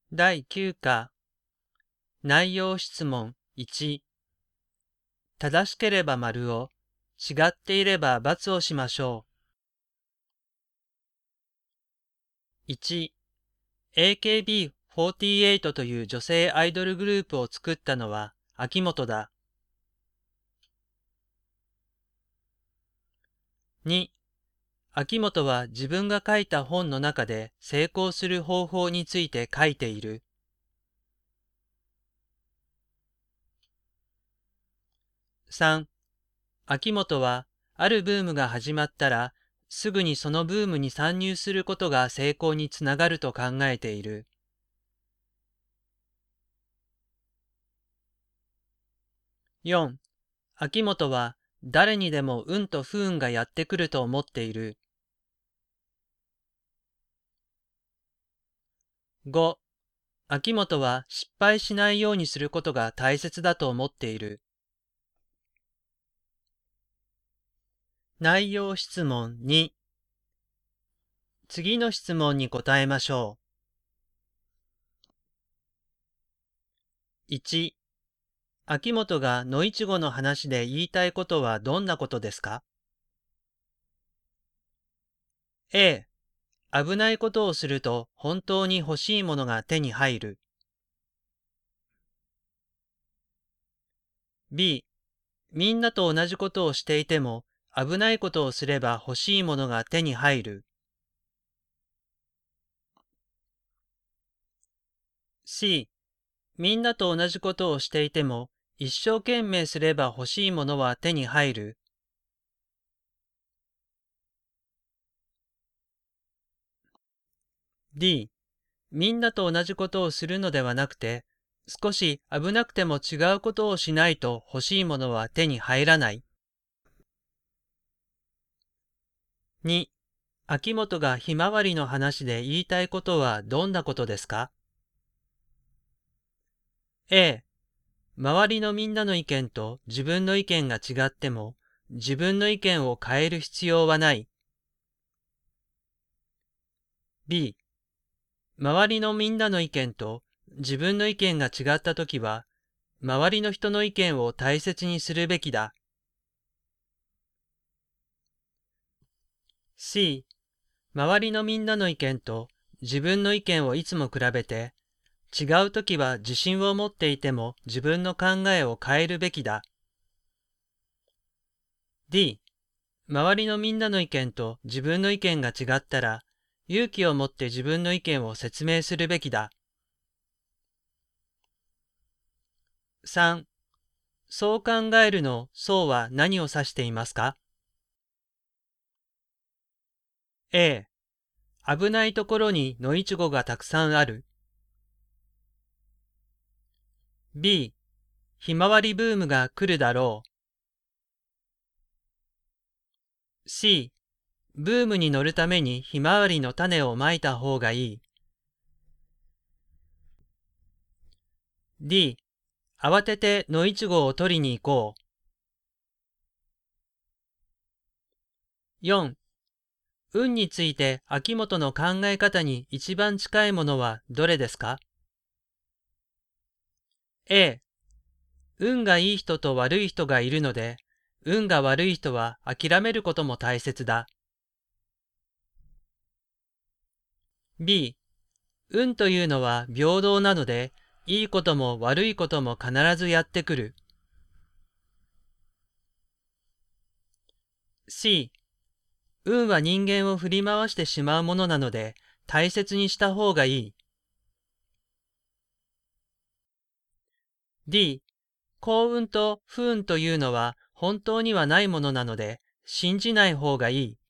第9課内容質問1、正しければ丸を、違っていれば×をしましょう。1、AKB48 という女性アイドルグループを作ったのは秋元だ。2、秋元は自分が書いた本の中で成功する方法について書いている。3、秋元はあるブームが始まったらすぐにそのブームに参入することが成功につながると考えている。4、秋元は誰にでも運と不運がやってくると思っている。5、秋元は失敗しないようにすることが大切だと思っている。内容質問2、次の質問に答えましょう。1、秋元が野いちごの話で言いたいことはどんなことですか？ A、危ないことをすると本当に欲しいものが手に入る。B、みんなと同じことをしていても危ないことをすれば欲しいものが手に入る。C、みんなと同じことをしていても一生懸命すれば欲しいものは手に入る。D、みんなと同じことをするのではなくて、少し危なくても違うことをしないと欲しいものは手に入らない。2、秋元がひまわりの話で言いたいことはどんなことですか？ A、周りのみんなの意見と自分の意見が違っても、自分の意見を変える必要はない。B、周りのみんなの意見と自分の意見が違ったときは、周りの人の意見を大切にするべきだ。C、周りのみんなの意見と自分の意見をいつも比べて、違うときは自信を持っていても自分の考えを変えるべきだ。D、周りのみんなの意見と自分の意見が違ったら、勇気を持って自分の意見を説明するべきだ。3、そう考えるのそうは何を指していますか？ A、危ないところに野いちごがたくさんある。B、ひまわりブームが来るだろう。C、ブームに乗るためにひまわりの種をまいた方がいい。D、慌てて野いちごを取りに行こう。4、運について秋元の考え方に一番近いものはどれですか？ A、運がいい人と悪い人がいるので、運が悪い人は諦めることも大切だ。B、運というのは平等なので、いいことも悪いことも必ずやってくる。C、運は人間を振り回してしまうものなので、大切にした方がいい。D、幸運と不運というのは本当にはないものなので、信じない方がいい。